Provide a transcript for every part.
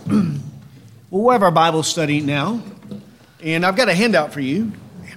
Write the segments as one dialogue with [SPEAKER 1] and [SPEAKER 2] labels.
[SPEAKER 1] We'll have our Bible study now, and I've got a handout for you.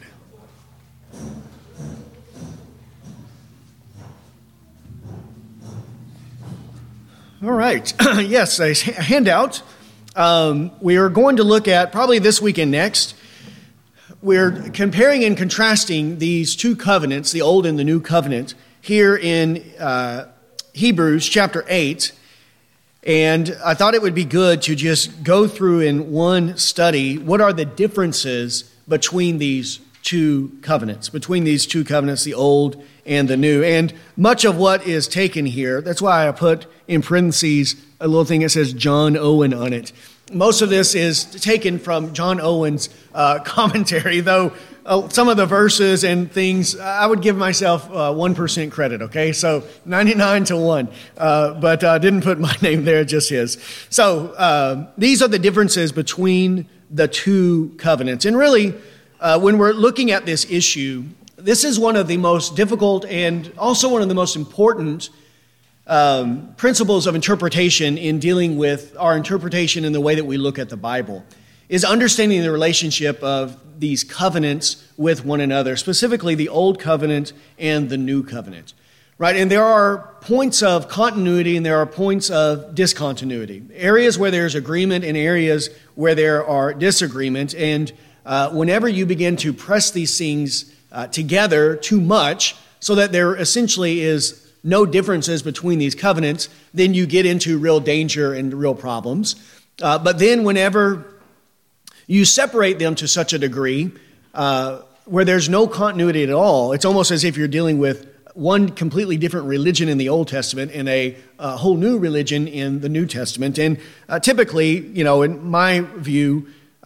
[SPEAKER 1] All right, yes, a handout. We are going to look at, probably this week and next, we're comparing and contrasting these two covenants, the Old and the New Covenant, here in Hebrews chapter 8. And I thought it would be good to just go through in one study what are the differences between these two covenants, the Old and the New. And much of what is taken here, that's why I put in parentheses a little thing that says John Owen on it. Most of this is taken from John Owen's commentary, though some of the verses and things, I would give myself 1% credit, okay? So 99 to 1, but didn't put my name there, just his. So these are the differences between the two covenants. And really, when we're looking at this issue, this is one of the most difficult and also one of the most important principles of interpretation in dealing with our interpretation in the way that we look at the Bible, is understanding the relationship of these covenants with one another, specifically the Old Covenant and the New Covenant, right? And there are points of continuity and there are points of discontinuity, areas where there's agreement and areas where there are disagreement. And whenever you begin to press these things together too much so that there essentially is no differences between these covenants, then you get into real danger and real problems. But then whenever you separate them to such a degree where there's no continuity at all, it's almost as if you're dealing with one completely different religion in the Old Testament and a whole new religion in the New Testament. And typically, in my view,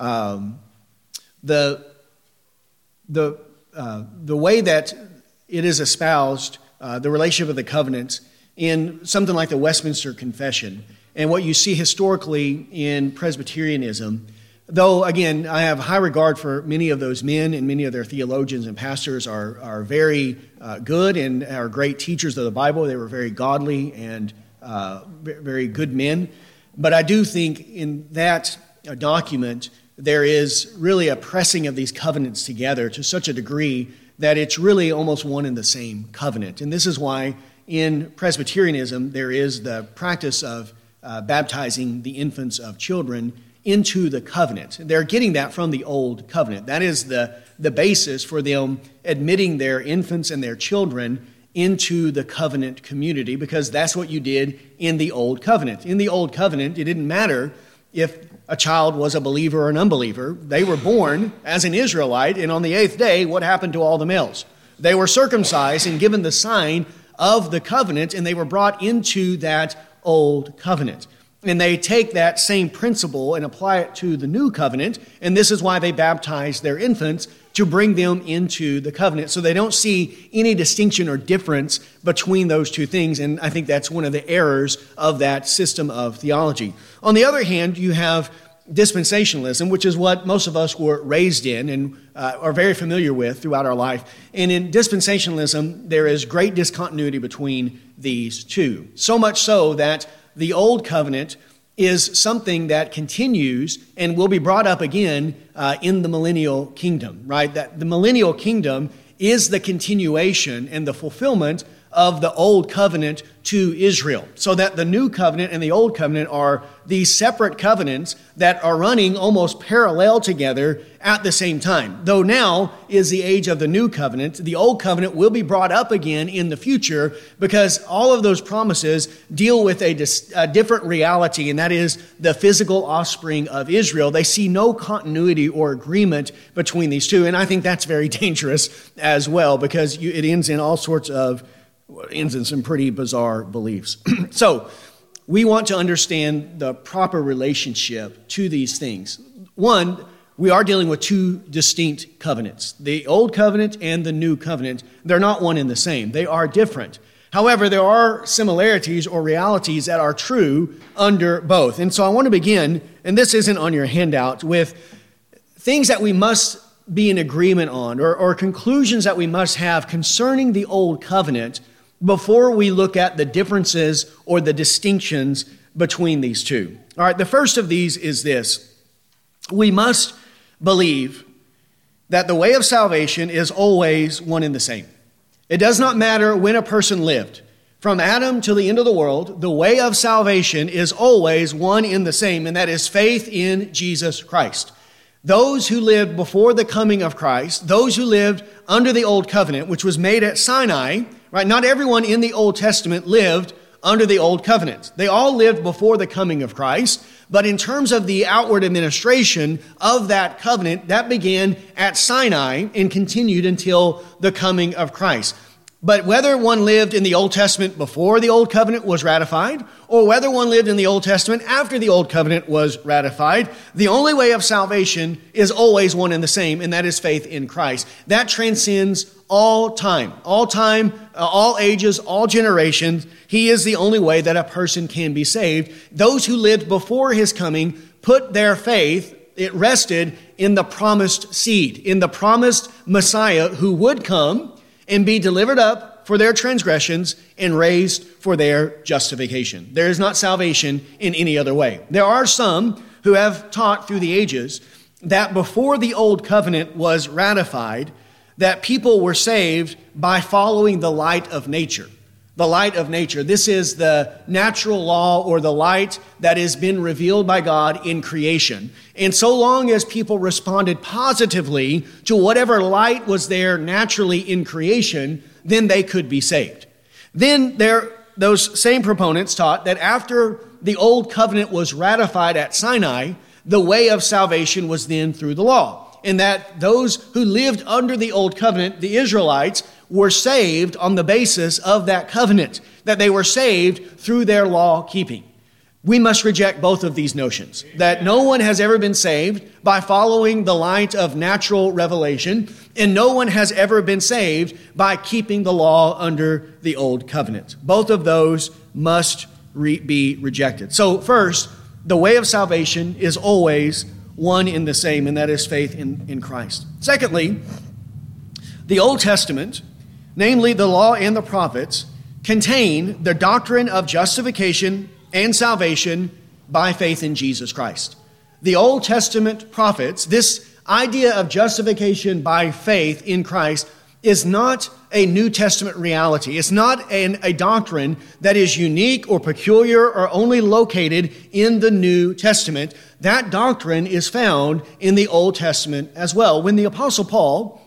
[SPEAKER 1] the way that it is espoused, the relationship of the covenants in something like the Westminster Confession, and what you see historically in Presbyterianism, though, again, I have high regard for many of those men, and many of their theologians and pastors are very good and are great teachers of the Bible. They were very godly and very good men. But I do think in that document, there is really a pressing of these covenants together to such a degree that it's really almost one and the same covenant. And this is why in Presbyterianism there is the practice of baptizing the infants of children into the covenant. They're getting that from the Old Covenant. That is the basis for them admitting their infants and their children into the covenant community, because that's what you did in the Old Covenant. In the Old Covenant, it didn't matter if a child was a believer or an unbeliever. They were born as an Israelite, and on the 8th day, what happened to all the males? They were circumcised and given the sign of the covenant, and they were brought into that Old Covenant. And they take that same principle and apply it to the New Covenant, and this is why they baptize their infants, to bring them into the covenant. So they don't see any distinction or difference between those two things, and I think that's one of the errors of that system of theology. On the other hand, you have dispensationalism, which is what most of us were raised in and are very familiar with throughout our life. And in dispensationalism, there is great discontinuity between these two. So much so that the Old Covenant is something that continues and will be brought up again in the millennial kingdom, right? That the millennial kingdom is the continuation and the fulfillment of the Old Covenant to Israel, so that the New Covenant and the Old Covenant are these separate covenants that are running almost parallel together at the same time. Though now is the age of the New Covenant, the Old Covenant will be brought up again in the future, because all of those promises deal with a different reality, and that is the physical offspring of Israel. They see no continuity or agreement between these two, and I think that's very dangerous as well, because it ends in all sorts of ends in some pretty bizarre beliefs. So we want to understand the proper relationship to these things. One, we are dealing with two distinct covenants. The Old Covenant and the New Covenant, they're not one and the same. They are different. However, there are similarities or realities that are true under both. And so I want to begin, and this isn't on your handout, with things that we must be in agreement on, or conclusions that we must have concerning the Old Covenant before we look at the differences or the distinctions between these two. All right, the first of these is this. We must believe that the way of salvation is always one and the same. It does not matter when a person lived. From Adam to the end of the world, the way of salvation is always one and the same, and that is faith in Jesus Christ. Those who lived before the coming of Christ, those who lived under the old covenant, which was made at Sinai, right? Not everyone in the Old Testament lived under the old covenant. They all lived before the coming of Christ, but in terms of the outward administration of that covenant, that began at Sinai and continued until the coming of Christ. But whether one lived in the Old Testament before the Old Covenant was ratified, or whether one lived in the Old Testament after the Old Covenant was ratified, the only way of salvation is always one and the same, and that is faith in Christ. That transcends all time, all ages, all generations. He is the only way that a person can be saved. Those who lived before his coming put their faith, it rested in the promised seed, in the promised Messiah who would come and be delivered up for their transgressions and raised for their justification. There is not salvation in any other way. There are some who have taught through the ages that before the old covenant was ratified, that people were saved by following the light of nature. The light of nature. This is the natural law or the light that has been revealed by God in creation. And so long as people responded positively to whatever light was there naturally in creation, then they could be saved. Then those same proponents taught that after the old covenant was ratified at Sinai, the way of salvation was then through the law. And that those who lived under the old covenant, the Israelites, were saved on the basis of that covenant, that they were saved through their law keeping. We must reject both of these notions, that no one has ever been saved by following the light of natural revelation, and no one has ever been saved by keeping the law under the old covenant. Both of those must be rejected. So first, the way of salvation is always one and the same, and that is faith in Christ. Secondly, the Old Testament, namely the law and the prophets, contain the doctrine of justification and salvation by faith in Jesus Christ. The Old Testament prophets, this idea of justification by faith in Christ is not a New Testament reality. It's not a doctrine that is unique or peculiar or only located in the New Testament. That doctrine is found in the Old Testament as well. When the Apostle Paul,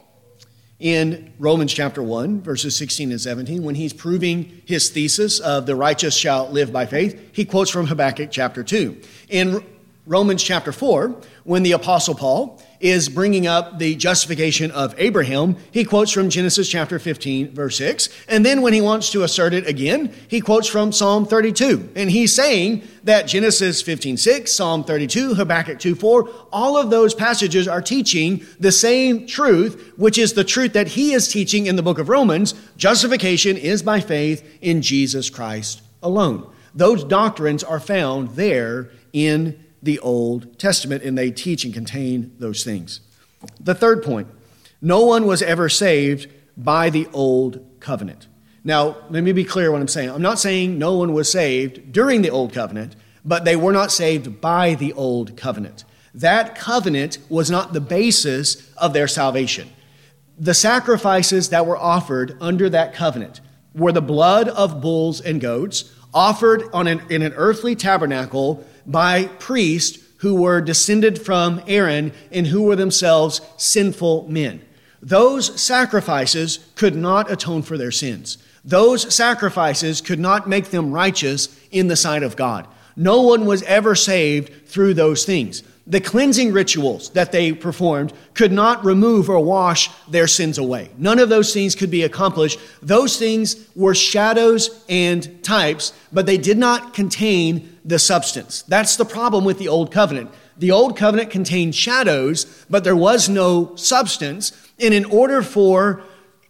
[SPEAKER 1] in Romans chapter 1, verses 16 and 17, when he's proving his thesis of the righteous shall live by faith, he quotes from Habakkuk chapter 2. In Romans chapter 4, when the Apostle Paul is bringing up the justification of Abraham, he quotes from Genesis chapter 15, verse 6. And then when he wants to assert it again, he quotes from Psalm 32. And he's saying that Genesis 15:6, Psalm 32, Habakkuk 2:4, all of those passages are teaching the same truth, which is the truth that he is teaching in the book of Romans. Justification is by faith in Jesus Christ alone. Those doctrines are found there in the Old Testament, and they teach and contain those things. The third point, no one was ever saved by the Old Covenant. Now, let me be clear what I'm saying. I'm not saying no one was saved during the Old Covenant, but they were not saved by the Old Covenant. That covenant was not the basis of their salvation. The sacrifices that were offered under that covenant were the blood of bulls and goats offered in an earthly tabernacle by priests who were descended from Aaron and who were themselves sinful men. Those sacrifices could not atone for their sins. Those sacrifices could not make them righteous in the sight of God. No one was ever saved through those things. The cleansing rituals that they performed could not remove or wash their sins away. None of those things could be accomplished. Those things were shadows and types, but they did not contain the substance. That's the problem with the Old Covenant. The Old Covenant contained shadows, but there was no substance. And in order for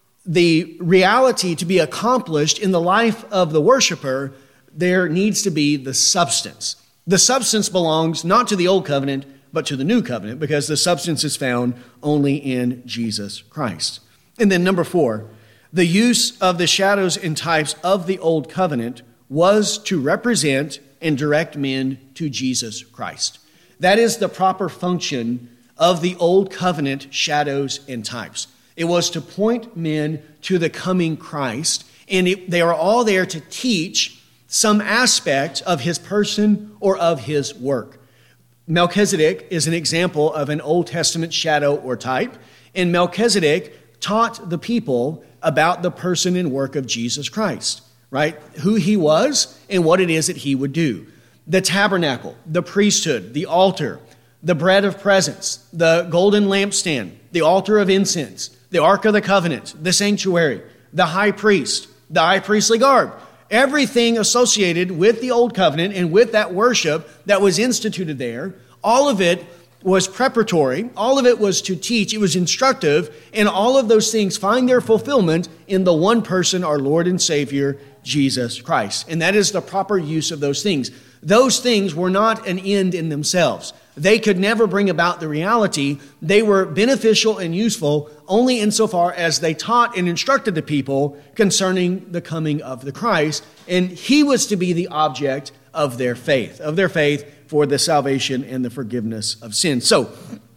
[SPEAKER 1] the reality to be accomplished in the life of the worshiper, there needs to be the substance. The substance belongs not to the Old Covenant, but to the New Covenant, because the substance is found only in Jesus Christ. And then number 4, the use of the shadows and types of the Old Covenant was to represent and direct men to Jesus Christ. That is the proper function of the Old Covenant shadows and types. It was to point men to the coming Christ, and they are all there to teach some aspect of his person or of his work. Melchizedek is an example of an Old Testament shadow or type, and Melchizedek taught the people about the person and work of Jesus Christ, right? Who he was and what it is that he would do. The tabernacle, the priesthood, the altar, the bread of presence, the golden lampstand, the altar of incense, the Ark of the Covenant, the sanctuary, the high priest, the high priestly garb, everything associated with the Old Covenant and with that worship that was instituted there, all of it was preparatory, all of it was to teach, it was instructive, and all of those things find their fulfillment in the one person, our Lord and Savior, Jesus Christ. And that is the proper use of those things. Those things were not an end in themselves. They could never bring about the reality. They were beneficial and useful only insofar as they taught and instructed the people concerning the coming of the Christ. And he was to be the object of their faith for the salvation and the forgiveness of sins. So,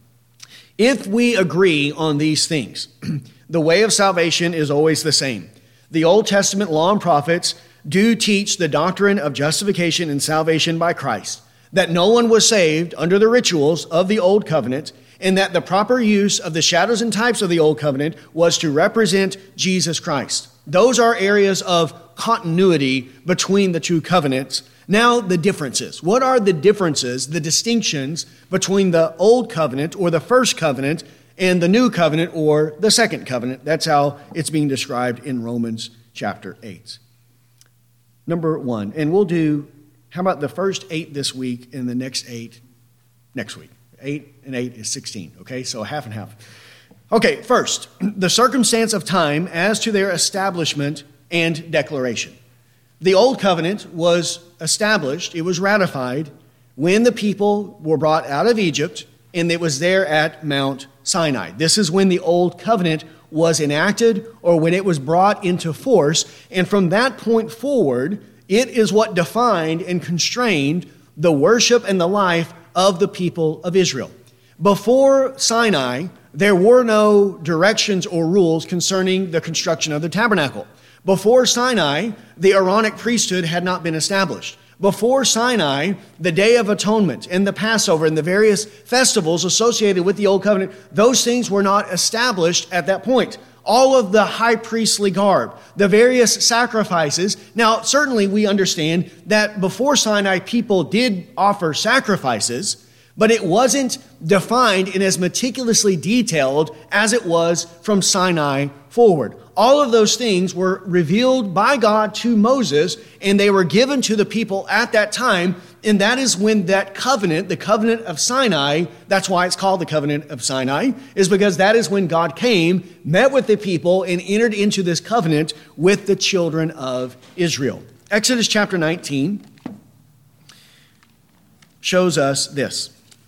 [SPEAKER 1] if we agree on these things, the way of salvation is always the same. The Old Testament law and prophets do teach the doctrine of justification and salvation by Christ, that no one was saved under the rituals of the Old Covenant, and that the proper use of the shadows and types of the Old Covenant was to represent Jesus Christ. Those are areas of continuity between the two covenants. Now, the differences. What are the differences, the distinctions between the Old Covenant or the First Covenant and the New Covenant or the Second Covenant? That's how it's being described in Romans chapter 8. Number 1, and we'll do, how about the first 8 this week and the next 8 next week? 8 and 8 is 16, okay? So half and half. Okay, first, the circumstance of time as to their establishment and declaration. The Old Covenant was established, it was ratified when the people were brought out of Egypt, and it was there at Mount Sinai. This is when the Old Covenant was enacted or when it was brought into force. And from that point forward, it is what defined and constrained the worship and the life of the people of Israel. Before Sinai, there were no directions or rules concerning the construction of the tabernacle. Before Sinai, the Aaronic priesthood had not been established. Before Sinai, the Day of Atonement and the Passover and the various festivals associated with the Old Covenant, those things were not established at that point. All of the high priestly garb, the various sacrifices. Now, certainly we understand that before Sinai, people did offer sacrifices, but it wasn't defined and as meticulously detailed as it was from Sinai forward. All of those things were revealed by God to Moses, and they were given to the people at that time, and that is when that covenant, the covenant of Sinai, that's why it's called the covenant of Sinai, is because that is when God came, met with the people, and entered into this covenant with the children of Israel. Exodus chapter 19 shows us this.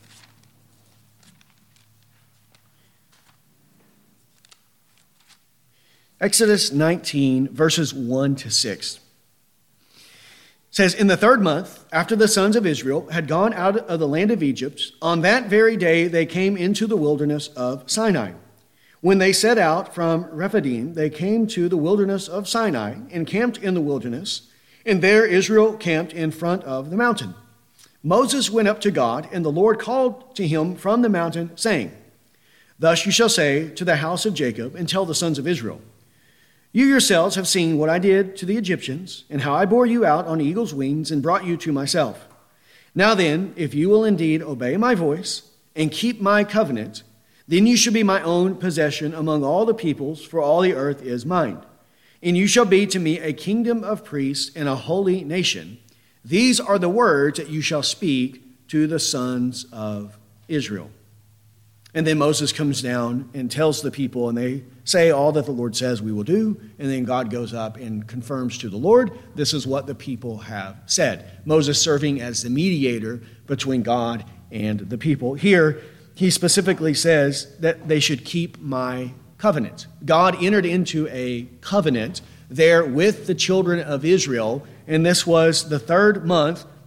[SPEAKER 1] Exodus 19, verses 1 to 6. Says, in the 3rd month, after the sons of Israel had gone out of the land of Egypt, on that very day they came into the wilderness of Sinai. When they set out from Rephidim, they came to the wilderness of Sinai and camped in the wilderness, and there Israel camped in front of the mountain. Moses went up to God, and the Lord called to him from the mountain, saying, thus you shall say to the house of Jacob, and tell the sons of Israel, you yourselves have seen what I did to the Egyptians, and how I bore you out on eagle's wings and brought you to myself. Now then, if you will indeed obey my voice and keep my covenant, then you shall be my own possession among all the peoples, for all the earth is mine. And you shall be to me a kingdom of priests and a holy nation. These are the words that you shall speak to the sons of Israel. And then Moses comes down and tells the people, and they say all that the Lord says we will do. And then God goes up and confirms to the Lord, this is what the people have said. Moses serving as the mediator between God and the people. Here, he specifically says that they should keep my covenant. God entered into a covenant there with the children of Israel, and this was the 3rd month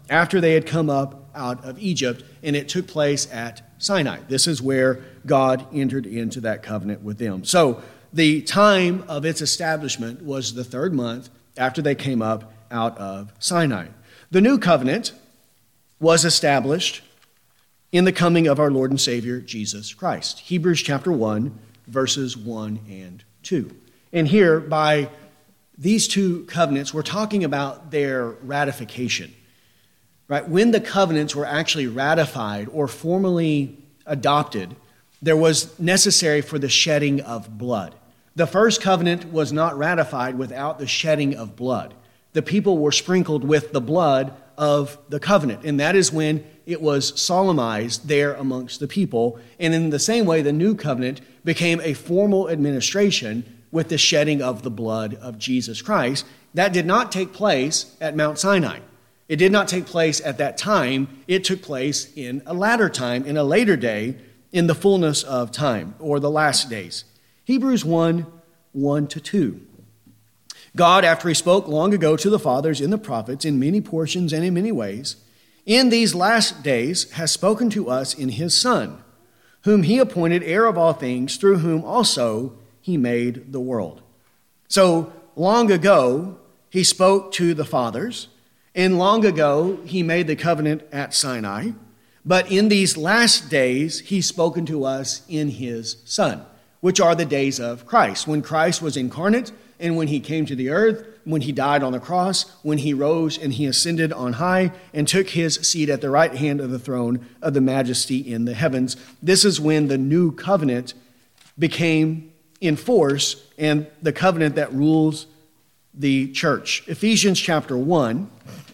[SPEAKER 1] after they had come up out of Egypt, and it took place at Sinai. This is where God entered into that covenant with them. So the time of its establishment was the third month after they came up out of Sinai. The new covenant was established in the coming of our Lord and Savior, Jesus Christ. Hebrews chapter 1, verses 1 and 2. And here, by these two covenants, we're talking about their ratification. Right? When the covenants were actually ratified or formally adopted, there was necessary for the shedding of blood. The first covenant was not ratified without the shedding of blood. The people were sprinkled with the blood of the covenant, and that is when it was solemnized there amongst the people. And in the same way, the new covenant became a formal administration with the shedding of the blood of Jesus Christ. That did not take place at Mount Sinai. It did not take place at that time. It took place in a latter time, in a later day, in the fullness of time, or the last days. Hebrews 1, 1-2. God, after he spoke long ago to the fathers in the prophets in many portions and in many ways, in these last days has spoken to us in his Son, whom he appointed heir of all things, through whom also he made the world. So long ago, he spoke to the fathers, and long ago, he made the covenant at Sinai. But in these last days, he's spoken to us in his Son, which are the days of Christ, when Christ was incarnate and when he came to the earth, when he died on the cross, when he rose and he ascended on high and took his seat at the right hand of the throne of the majesty in the heavens. This is when the new covenant became in force and the covenant that rules the church. Ephesians chapter 1.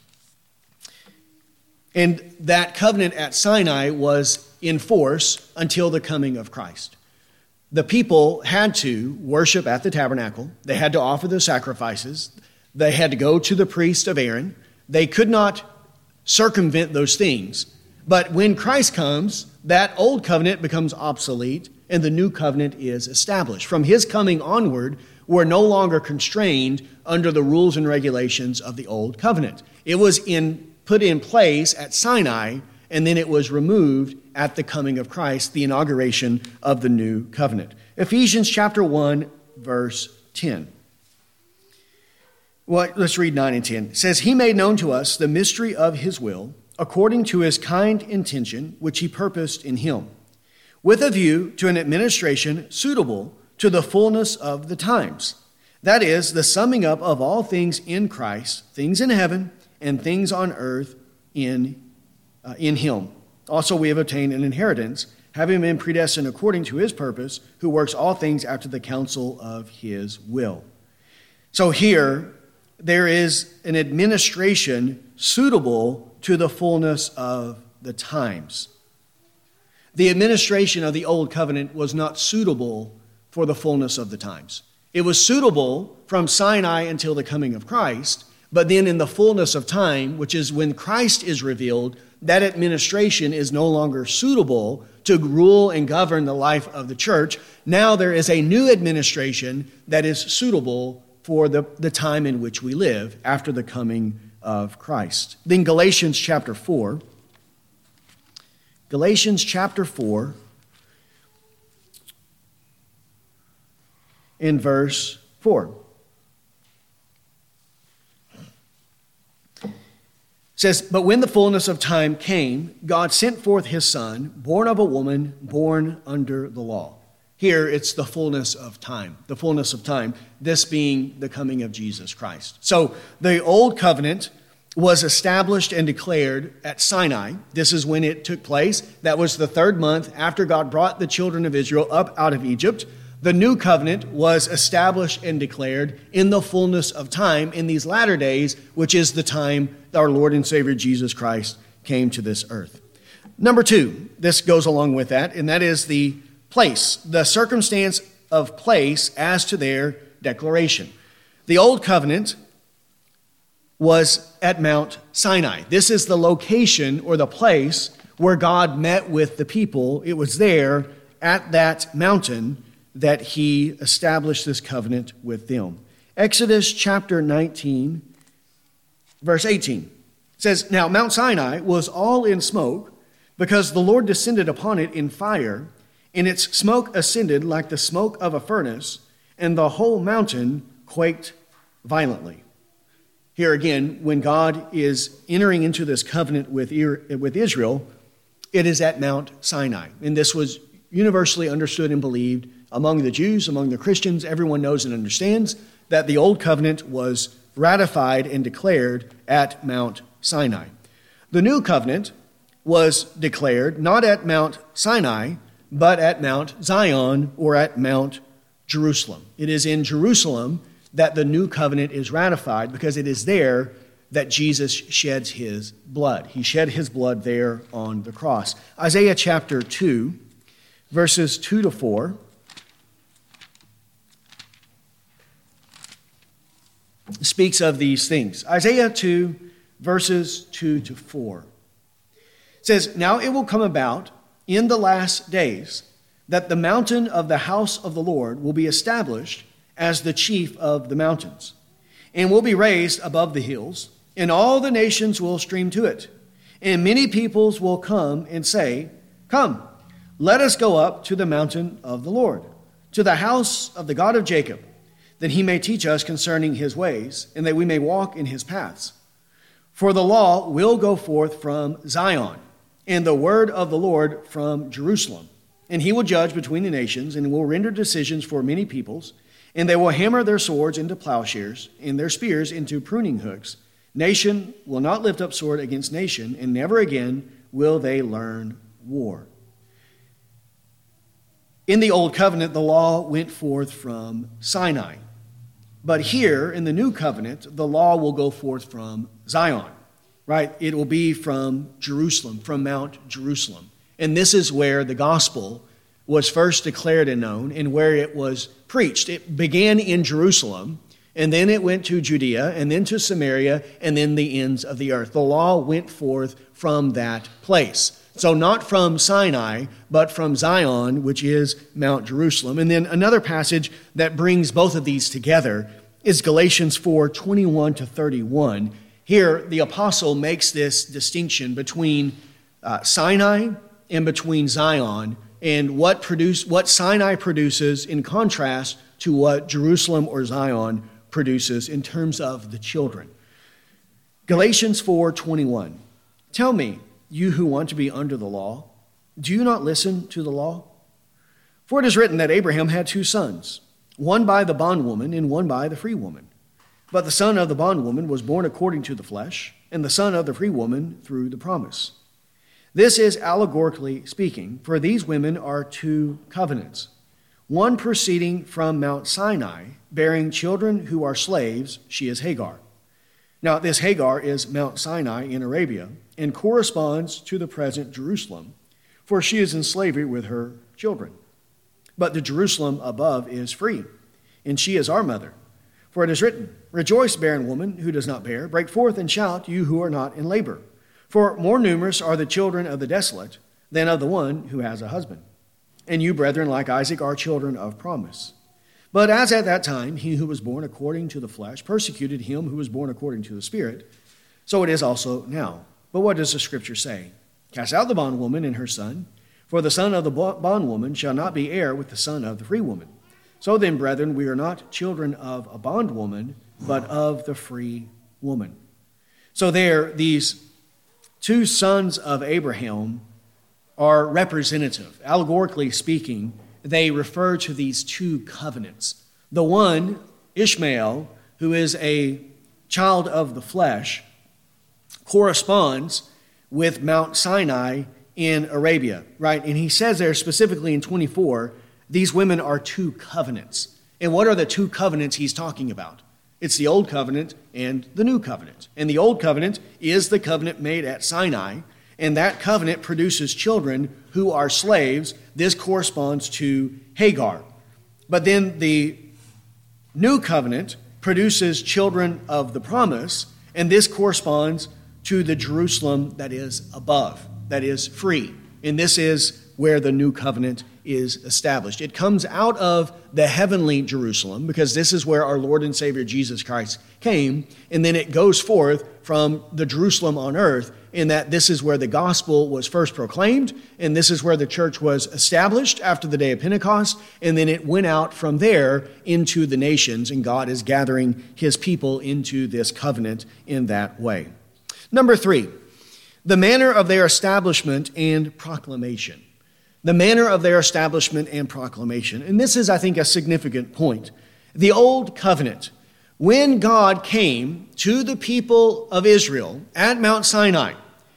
[SPEAKER 1] And that covenant at Sinai was in force until the coming of Christ. The people had to worship at the tabernacle. They had to offer the sacrifices. They had to go to the priest of Aaron. They could not circumvent those things. But when Christ comes, that old covenant becomes obsolete and the new covenant is established. From his coming onward, we're no longer constrained under the rules and regulations of the old covenant. It was put in place at Sinai, and then it was removed at the coming of Christ, the inauguration of the new covenant. Ephesians chapter 1, verse 10. Well, let's read 9 and 10. It says, he made known to us the mystery of his will, according to his kind intention, which he purposed in him, with a view to an administration suitable to the fullness of the times. That is, the summing up of all things in Christ, things in heaven and things on earth in him. Also we have obtained an inheritance, having been predestined according to his purpose, who works all things after the counsel of his will. So here, there is an administration suitable to the fullness of the times. The administration of the old covenant was not suitable for the fullness of the times. It was suitable from Sinai until the coming of Christ, but then in the fullness of time, which is when Christ is revealed, that administration is no longer suitable to rule and govern the life of the church. Now there is a new administration that is suitable for the time in which we live after the coming of Christ. Then Galatians chapter 4. Galatians chapter 4 in verse 4. Says, but when the fullness of time came, God sent forth his Son, born of a woman, born under the law. Here it's the fullness of time, this being the coming of Jesus Christ. So the old covenant was established and declared at Sinai. This is when it took place. That was the third month after God brought the children of Israel up out of Egypt. The new covenant was established and declared in the fullness of time in these latter days, which is the time our Lord and Savior Jesus Christ came to this earth. Number 2, this goes along with that, and that is the place, the circumstance of place as to their declaration. The old covenant was at Mount Sinai. This is the location or the place where God met with the people. It was there at that mountain that he established this covenant with them. Exodus chapter 19, verse 18 says, "Now Mount Sinai was all in smoke, because the Lord descended upon it in fire, and its smoke ascended like the smoke of a furnace, and the whole mountain quaked violently." Here again, when God is entering into this covenant with Israel, it is at Mount Sinai. And this was universally understood and believed among the Jews, among the Christians. Everyone knows and understands that the old covenant was ratified and declared at Mount Sinai. The new covenant was declared not at Mount Sinai, but at Mount Zion, or at Mount Jerusalem. It is in Jerusalem that the new covenant is ratified, because it is there that Jesus sheds his blood. He shed his blood there on the cross. Isaiah chapter 2, verses 2 to 4. Speaks of these things. Isaiah 2, verses 2 to 4. It says, "Now it will come about in the last days that the mountain of the house of the Lord will be established as the chief of the mountains, and will be raised above the hills, and all the nations will stream to it. And many peoples will come and say, 'Come, let us go up to the mountain of the Lord, to the house of the God of Jacob, that he may teach us concerning his ways, and that we may walk in his paths. For the law will go forth from Zion, and the word of the Lord from Jerusalem. And he will judge between the nations, and will render decisions for many peoples. And they will hammer their swords into plowshares, and their spears into pruning hooks. Nation will not lift up sword against nation, and never again will they learn war." In the Old Covenant, the law went forth from Sinai. But here, in the New Covenant, the law will go forth from Zion, right? It will be from Jerusalem, from Mount Jerusalem. And this is where the gospel was first declared and known, and where it was preached. It began in Jerusalem, and then it went to Judea, and then to Samaria, and then the ends of the earth. The law went forth from that place. So not from Sinai, but from Zion, which is Mount Jerusalem. And then another passage that brings both of these together is Galatians 4, 21 to 31. Here, the apostle makes this distinction between Sinai and between Zion, and what Sinai produces in contrast to what Jerusalem or Zion produces in terms of the children. Galatians 4:21. "Tell me, you who want to be under the law, do you not listen to the law? For it is written that Abraham had 2 sons, one by the bondwoman and one by the free woman. But the son of the bondwoman was born according to the flesh, and the son of the free woman through the promise. This is allegorically speaking, for these women are 2 covenants, one proceeding from Mount Sinai, bearing children who are slaves. She is Hagar. Now, this Hagar is Mount Sinai in Arabia, and corresponds to the present Jerusalem, for she is in slavery with her children. But the Jerusalem above is free, and she is our mother. For it is written, 'Rejoice, barren woman who does not bear. Break forth and shout, you who are not in labor. For more numerous are the children of the desolate than of the one who has a husband. And you, brethren, like Isaac, are children of promise. But as at that time he who was born according to the flesh persecuted him who was born according to the Spirit, so it is also now. But what does the Scripture say? Cast out the bondwoman and her son, for the son of the bondwoman shall not be heir with the son of the free woman. So then, brethren, we are not children of a bondwoman, but of the free woman.'" So there, these 2 sons of Abraham are representative. Allegorically speaking, they refer to these 2 covenants. The one, Ishmael, who is a child of the flesh, corresponds with Mount Sinai in Arabia, right? And he says there specifically in 24, these women are 2 covenants. And what are the 2 covenants he's talking about? It's the Old Covenant and the New Covenant. And the Old Covenant is the covenant made at Sinai, and that covenant produces children who are slaves. This corresponds to Hagar. But then the New Covenant produces children of the promise, and this corresponds to the Jerusalem that is above, that is free. And this is where the new covenant is established. It comes out of the heavenly Jerusalem, because this is where our Lord and Savior Jesus Christ came, and then it goes forth from the Jerusalem on earth, in that this is where the gospel was first proclaimed, and this is where the church was established after the day of Pentecost, and then it went out from there into the nations, and God is gathering his people into this covenant in that way. Number 3, the manner of their establishment and proclamation. The manner of their establishment and proclamation. And this is, I think, a significant point. The old covenant, when God came to the people of Israel at Mount Sinai,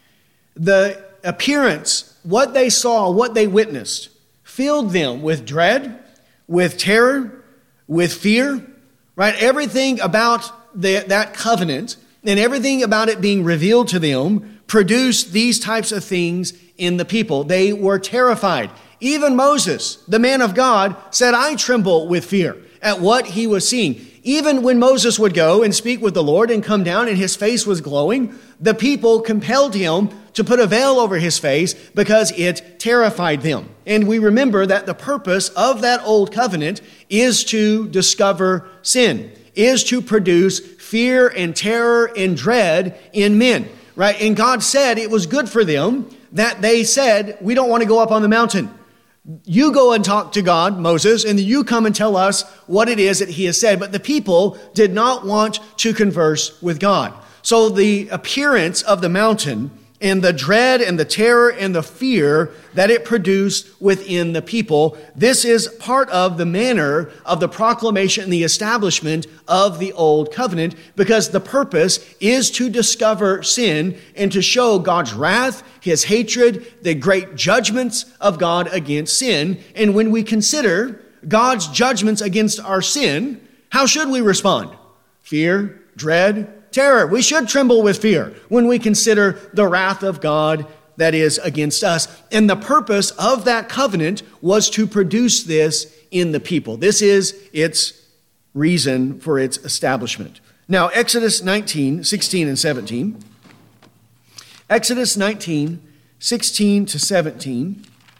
[SPEAKER 1] the appearance, what they saw, what they witnessed, filled them with dread, with terror, with fear, right? Everything about that covenant and everything about it being revealed to them produced these types of things in the people. They were terrified. Even Moses, the man of God, said, "I tremble with fear," at what he was seeing. Even when Moses would go and speak with the Lord and come down and his face was glowing, the people compelled him to put a veil over his face because it terrified them. And we remember that the purpose of that old covenant is to discover sin, is to produce fear and terror and dread in men, right? And God said it was good for them that they said, "We don't want to go up on the mountain. You go and talk to God, Moses, and you come and tell us what it is that he has said." But the people did not want to converse with God. So the appearance of the mountain and the dread and the terror and the fear that it produced within the people, this is part of the manner of the proclamation and the establishment of the old covenant, because the purpose is to discover sin and to show God's wrath, his hatred, the great judgments of God against sin. And when we consider God's judgments against our sin, how should we respond? Fear, dread, terror. We should tremble with fear when we consider the wrath of God that is against us. And the purpose of that covenant was to produce this in the people. This is its reason for its establishment. Now, Exodus 19, 16 and 17. Exodus 19, 16 to 17.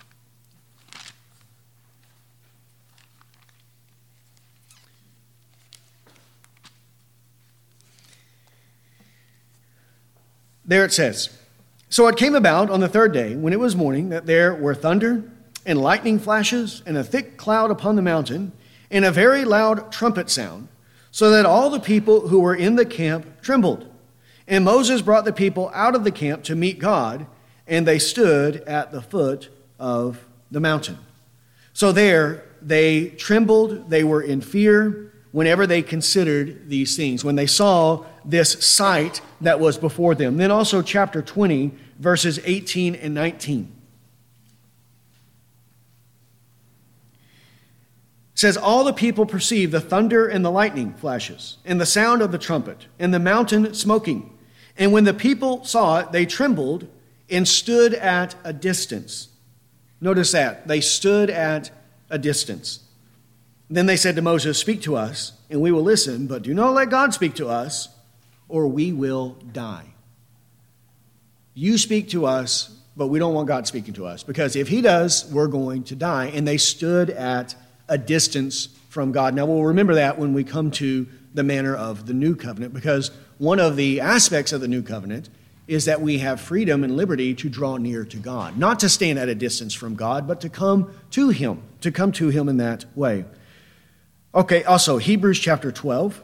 [SPEAKER 1] There it says, "So it came about on the third day, when it was morning, that there were thunder and lightning flashes and a thick cloud upon the mountain and a very loud trumpet sound, so that all the people who were in the camp trembled. And Moses brought the people out of the camp to meet God, and they stood at the foot of the mountain." So there they trembled, they were in fear whenever they considered these things, when they saw this sight that was before them. Then also chapter 20, verses 18 and 19. It says, "All the people perceived the thunder and the lightning flashes, and the sound of the trumpet, and the mountain smoking. And when the people saw it, they trembled and stood at a distance." Notice that. They stood at a distance. Then they said to Moses, "Speak to us, and we will listen, but do not let God speak to us, or we will die." You speak to us, but we don't want God speaking to us, because if he does, we're going to die. And they stood at a distance from God. Now, we'll remember that when we come to the manner of the new covenant, because one of the aspects of the new covenant is that we have freedom and liberty to draw near to God, not to stand at a distance from God, but to come to him in that way. Okay, also Hebrews chapter 12.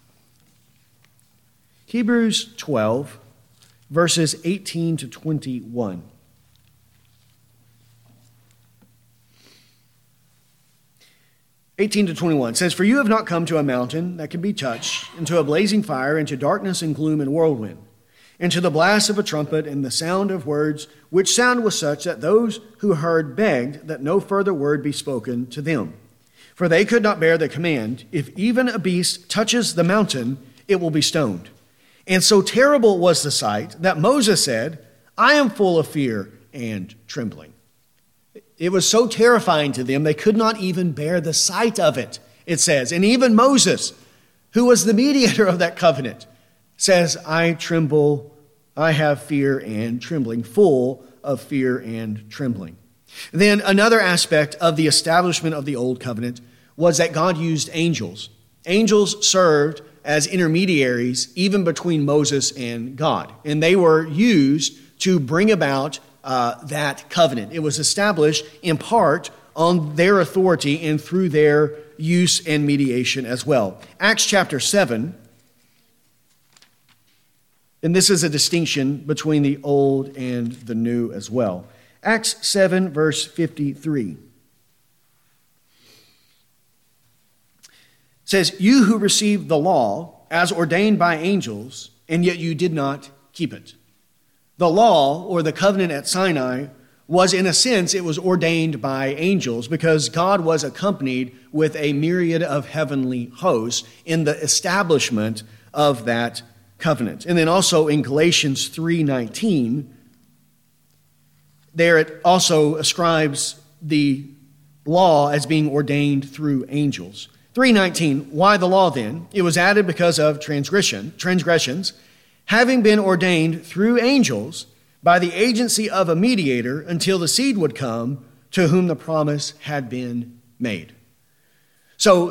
[SPEAKER 1] Hebrews 12, verses 18 to 21. Says, "For you have not come to a mountain that can be touched, and to a blazing fire, and to darkness and gloom and whirlwind, and to the blast of a trumpet and the sound of words, which sound was such that those who heard begged that no further word be spoken to them. For they could not bear the command, if even a beast touches the mountain, it will be stoned. And so terrible was the sight that Moses said, I am full of fear and trembling." It was so terrifying to them, they could not even bear the sight of it, it says. And even Moses, who was the mediator of that covenant, says, "I tremble, I have fear and trembling," full of fear and trembling. Then another aspect of the establishment of the Old Covenant was that God used angels. Angels served as intermediaries even between Moses and God, and they were used to bring about that covenant. It was established in part on their authority and through their use and mediation as well. Acts chapter 7, and this is a distinction between the old and the new as well. Acts 7, verse 53. Says, "You who received the law as ordained by angels, and yet you did not keep it." The law, or the covenant at Sinai, was, in a sense, it was ordained by angels because God was accompanied with a myriad of heavenly hosts in the establishment of that covenant. And then also in Galatians 3:19, there it also ascribes the law as being ordained through angels. 3:19, "Why the law then? It was added because of transgressions, having been ordained through angels by the agency of a mediator until the seed would come to whom the promise had been made." So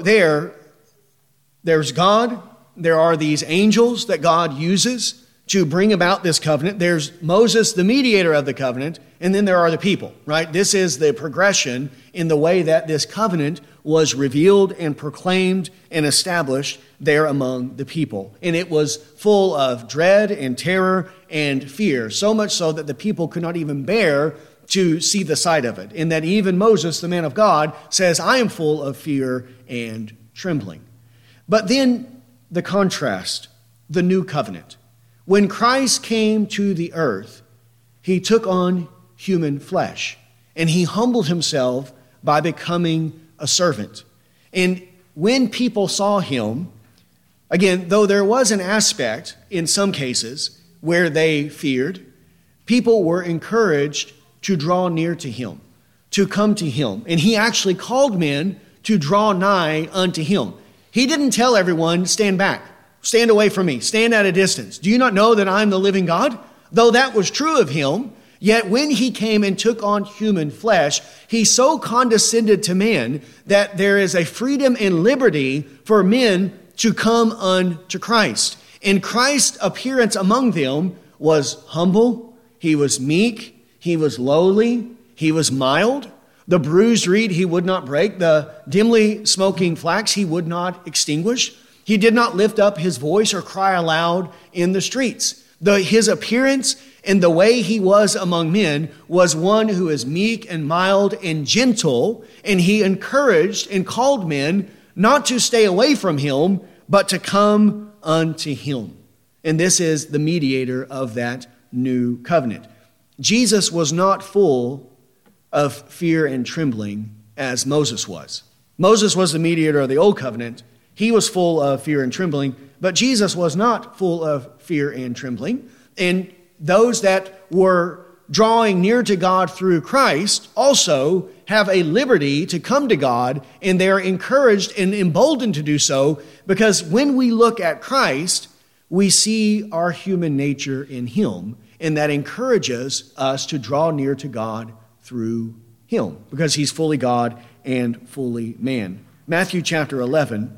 [SPEAKER 1] there's God. There are these angels that God uses to bring about this covenant. There's Moses, the mediator of the covenant, and then there are the people, right? This is the progression in the way that this covenant was revealed and proclaimed and established there among the people. And it was full of dread and terror and fear, so much so that the people could not even bear to see the sight of it. And that even Moses, the man of God, says, "I am full of fear and trembling." But then the contrast, the new covenant. When Christ came to the earth, he took on human flesh, and he humbled himself by becoming a servant. And when people saw him, again, though there was an aspect in some cases where they feared, people were encouraged to draw near to him, to come to him. And he actually called men to draw nigh unto him. He didn't tell everyone, "Stand back, stand away from me, stand at a distance. Do you not know that I'm the living God?" Though that was true of him, yet when he came and took on human flesh, he so condescended to man that there is a freedom and liberty for men to come unto Christ. And Christ's appearance among them was humble, he was meek, he was lowly, he was mild. The bruised reed he would not break, the dimly smoking flax he would not extinguish. He did not lift up his voice or cry aloud in the streets. His appearance and the way he was among men was one who is meek and mild and gentle, and he encouraged and called men not to stay away from him, but to come unto him. And this is the mediator of that new covenant. Jesus was not full of fear and trembling as Moses was. Moses was the mediator of the old covenant. He was full of fear and trembling, but Jesus was not full of fear and trembling. And those that were drawing near to God through Christ also have a liberty to come to God, and they are encouraged and emboldened to do so, because when we look at Christ, we see our human nature in him, and that encourages us to draw near to God through him, because he's fully God and fully man. Matthew chapter 11,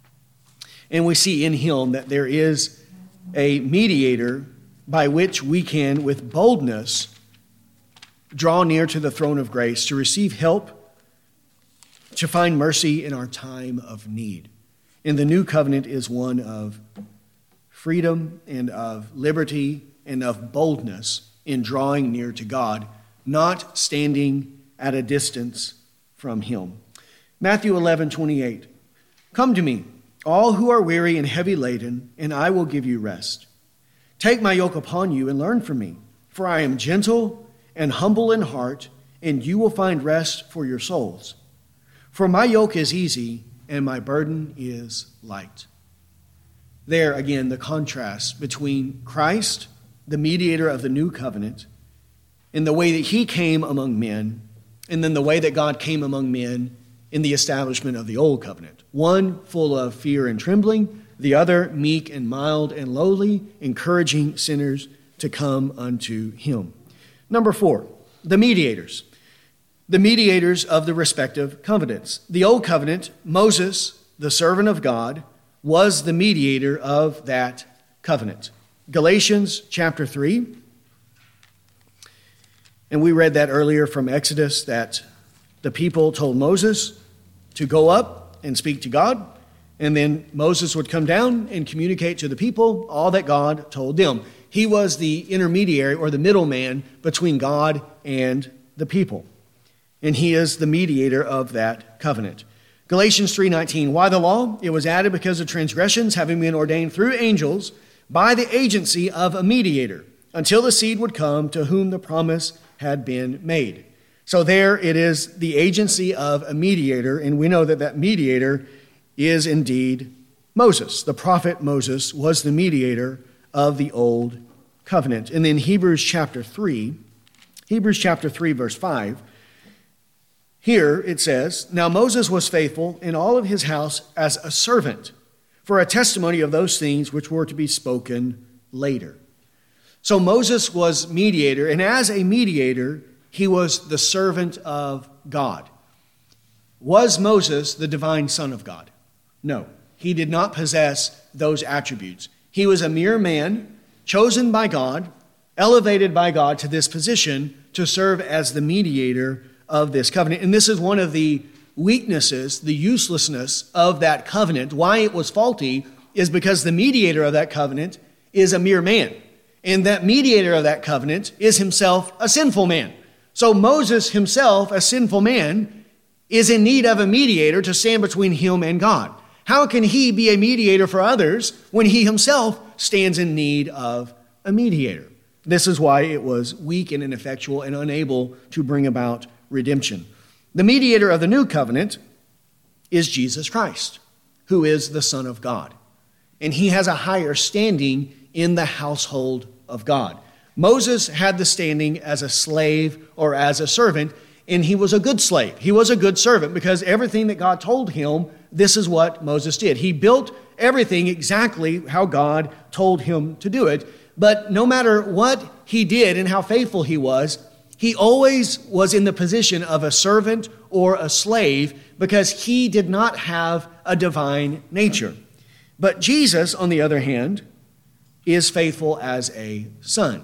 [SPEAKER 1] and we see in him that there is a mediator by which we can, with boldness, draw near to the throne of grace to receive help, to find mercy in our time of need. And the new covenant is one of freedom and of liberty and of boldness in drawing near to God, not standing at a distance from him. Matthew 11:28. "Come to me, all who are weary and heavy laden, and I will give you rest. Take my yoke upon you and learn from me, for I am gentle and humble in heart, and you will find rest for your souls. For my yoke is easy and my burden is light." There again, the contrast between Christ, the mediator of the new covenant, in the way that he came among men, and then the way that God came among men in the establishment of the old covenant. One full of fear and trembling, the other meek and mild and lowly, encouraging sinners to come unto him. Number 4, the mediators. the mediators of the respective covenants. The old covenant, Moses, the servant of God, was the mediator of that covenant. Galatians chapter 3. And we read that earlier from Exodus, that the people told Moses to go up and speak to God, and then Moses would come down and communicate to the people all that God told them. He was the intermediary or the middleman between God and the people, and he is the mediator of that covenant. Galatians 3:19, why the law? It was added because of transgressions, having been ordained through angels by the agency of a mediator, until the seed would come to whom the promise had been made. So there it is, the agency of a mediator, and we know that that mediator is indeed Moses. The prophet Moses was the mediator of the old covenant. And then Hebrews chapter 3 verse 5, here it says, now Moses was faithful in all of his house as a servant for a testimony of those things which were to be spoken later. So Moses was mediator, and as a mediator, he was the servant of God. Was Moses the divine Son of God? No, he did not possess those attributes. He was a mere man, chosen by God, elevated by God to this position to serve as the mediator of this covenant. And this is one of the weaknesses, the uselessness of that covenant. Why it was faulty is because the mediator of that covenant is a mere man. And that mediator of that covenant is himself a sinful man. So Moses himself, a sinful man, is in need of a mediator to stand between him and God. How can he be a mediator for others when he himself stands in need of a mediator? This is why it was weak and ineffectual and unable to bring about redemption. The mediator of the new covenant is Jesus Christ, who is the Son of God. And he has a higher standing in the household of God. Moses had the standing as a slave or as a servant, and he was a good slave. He was a good servant because everything that God told him, this is what Moses did. He built everything exactly how God told him to do it. But no matter what he did and how faithful he always was in the position of a servant or a slave because he did not have a divine nature. But Jesus, on the other hand, is faithful as a son.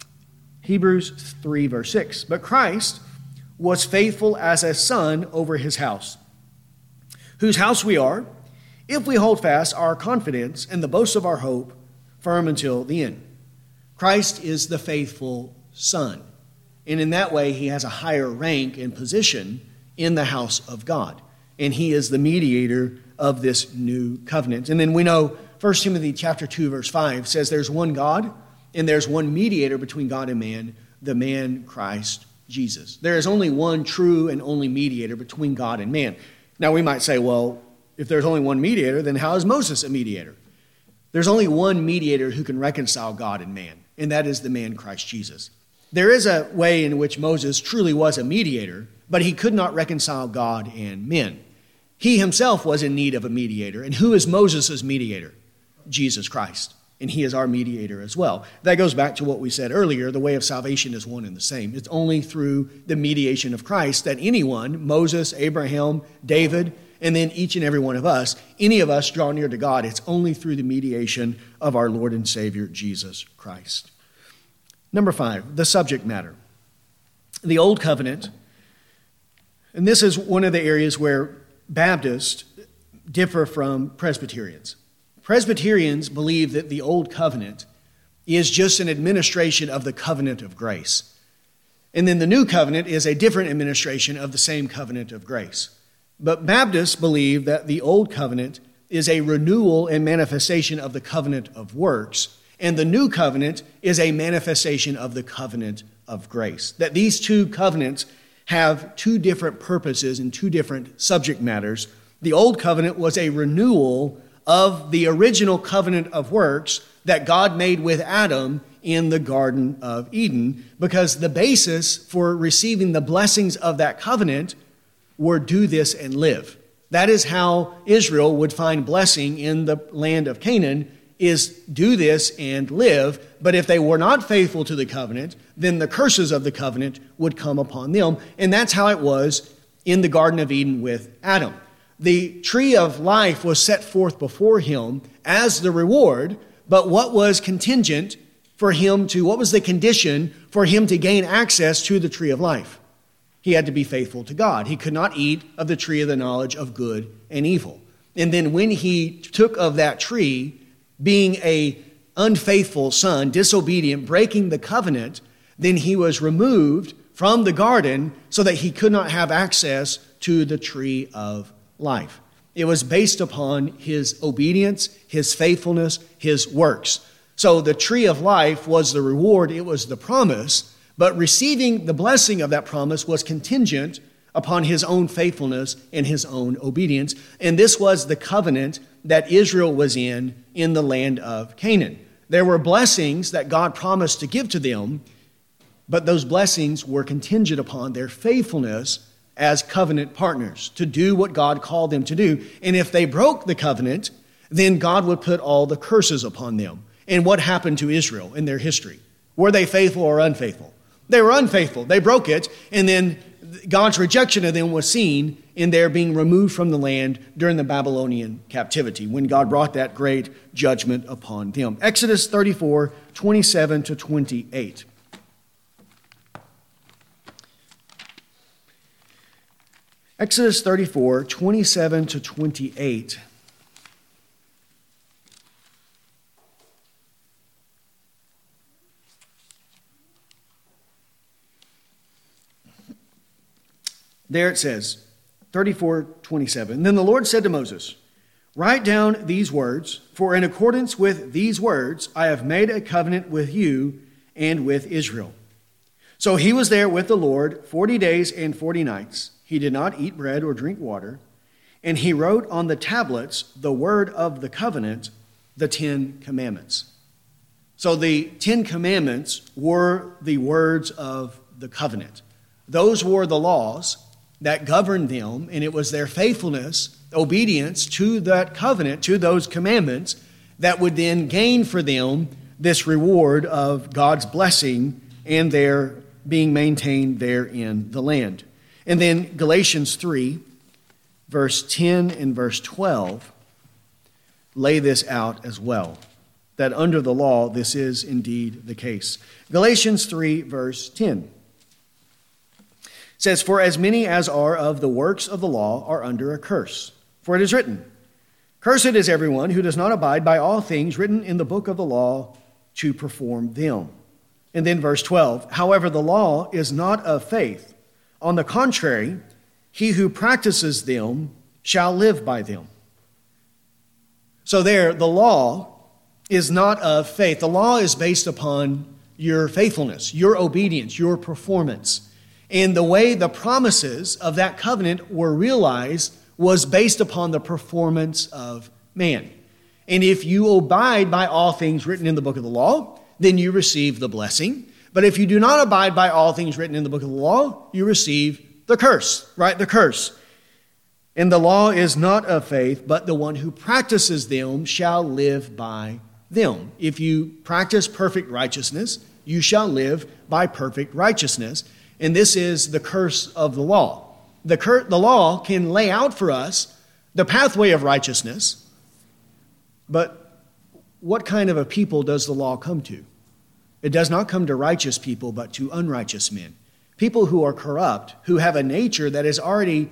[SPEAKER 1] Hebrews 3 verse 6. But Christ was faithful as a son over his house, whose house we are, if we hold fast our confidence and the boast of our hope firm until the end. Christ is the faithful son. And in that way, he has a higher rank and position in the house of God. And he is the mediator of this new covenant. And then we know 1 Timothy chapter 2, verse 5 says there's one God and there's one mediator between God and man, the man Christ Jesus. There is only one true and only mediator between God and man. Now we might say, well, if there's only one mediator, then how is Moses a mediator? There's only one mediator who can reconcile God and man, and that is the man Christ Jesus. There is a way in which Moses truly was a mediator, but he could not reconcile God and men. He himself was in need of a mediator. And who is Moses' mediator? Jesus Christ. And he is our mediator as well. That goes back to what we said earlier. The way of salvation is one and the same. It's only through the mediation of Christ that anyone, Moses, Abraham, David, and then each and every one of us, any of us draw near to God. It's only through the mediation of our Lord and Savior, Jesus Christ. Number 5, the subject matter. The Old Covenant, and this is one of the areas where Baptists differ from Presbyterians. Presbyterians believe that the Old Covenant is just an administration of the covenant of grace. And then the New Covenant is a different administration of the same covenant of grace. But Baptists believe that the Old Covenant is a renewal and manifestation of the covenant of works, and the New Covenant is a manifestation of the covenant of grace. That these two covenants have two different purposes and two different subject matters. The Old Covenant was a renewal of the original covenant of works that God made with Adam in the Garden of Eden, because the basis for receiving the blessings of that covenant were do this and live. That is how Israel would find blessing in the land of Canaan, is do this and live. But if they were not faithful to the covenant, then the curses of the covenant would come upon them. And that's how it was in the Garden of Eden with Adam. The tree of life was set forth before him as the reward, but what was contingent for him to, what was the condition for him to gain access to the tree of life? He had to be faithful to God. He could not eat of the tree of the knowledge of good and evil. And then when he took of that tree, being a unfaithful son, disobedient, breaking the covenant, then he was removed from the garden so that he could not have access to the tree of life. It was based upon his obedience, his faithfulness, his works. So the tree of life was the reward, it was the promise, but receiving the blessing of that promise was contingent upon his own faithfulness and his own obedience. And this was the covenant that Israel was in the land of Canaan. There were blessings that God promised to give to them, but those blessings were contingent upon their faithfulness as covenant partners to do what God called them to do. And if they broke the covenant, then God would put all the curses upon them. And what happened to Israel in their history? Were they faithful or unfaithful? They were unfaithful. They broke it, and then God's rejection of them was seen in their being removed from the land during the Babylonian captivity, when God brought that great judgment upon them. Exodus 34, 27 to 28. Exodus 34, 27 to 28. There it says, 34:27. Then the Lord said to Moses, "Write down these words, for in accordance with these words I have made a covenant with you and with Israel." So he was there with the Lord 40 days and 40 nights. He did not eat bread or drink water. And he wrote on the tablets the word of the covenant, the 10 Commandments. So the 10 Commandments were the words of the covenant. Those were the laws that governed them, and it was their faithfulness, obedience to that covenant, to those commandments, that would then gain for them this reward of God's blessing and their being maintained there in the land. And then Galatians 3, verse 10 and verse 12 lay this out as well, that under the law this is indeed the case. Galatians 3, verse 10. Says, "For as many as are of the works of the law are under a curse. For it is written, 'Cursed is everyone who does not abide by all things written in the book of the law to perform them.'" And then verse 12, "However, the law is not of faith. On the contrary, he who practices them shall live by them." So there, the law is not of faith. The law is based upon your faithfulness, your obedience, your performance. And the way the promises of that covenant were realized was based upon the performance of man. And if you abide by all things written in the book of the law, then you receive the blessing. But if you do not abide by all things written in the book of the law, you receive the curse, right? The curse. And the law is not of faith, but the one who practices them shall live by them. If you practice perfect righteousness, you shall live by perfect righteousness. And this is the curse of the law. The law can lay out for us the pathway of righteousness, but what kind of a people does the law come to? It does not come to righteous people, but to unrighteous men. People who are corrupt, who have a nature that is already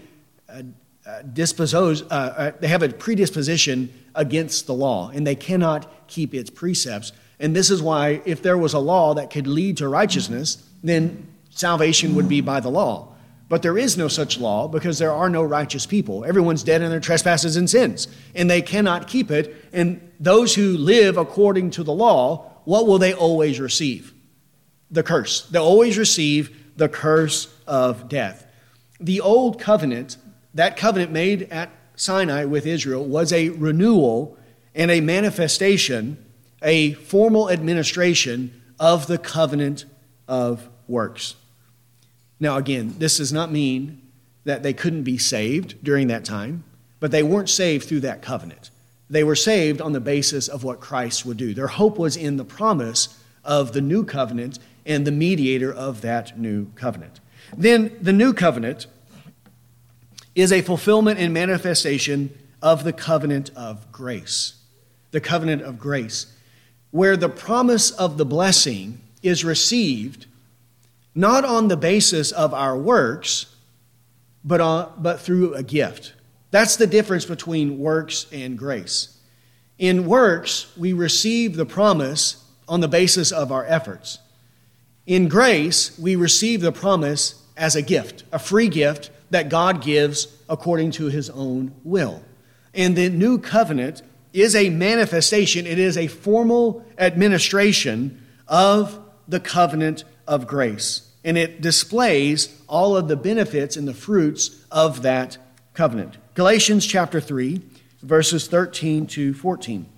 [SPEAKER 1] they have a predisposition against the law, and they cannot keep its precepts. And this is why if there was a law that could lead to righteousness, then salvation would be by the law. But there is no such law because there are no righteous people. Everyone's dead in their trespasses and sins, and they cannot keep it. And those who live according to the law, what will they always receive? The curse. They'll always receive the curse of death. The old covenant, that covenant made at Sinai with Israel, was a renewal and a manifestation, a formal administration of the covenant of works. Now, again, this does not mean that they couldn't be saved during that time, but they weren't saved through that covenant. They were saved on the basis of what Christ would do. Their hope was in the promise of the new covenant and the mediator of that new covenant. Then the new covenant is a fulfillment and manifestation of the covenant of grace. The covenant of grace, where the promise of the blessing is received not on the basis of our works, but through a gift. That's the difference between works and grace. In works, we receive the promise on the basis of our efforts. In grace, we receive the promise as a gift, a free gift that God gives according to his own will. And the new covenant is a manifestation, it is a formal administration of the covenant of grace. And it displays all of the benefits and the fruits of that covenant. Galatians chapter 3, verses 13 to 14.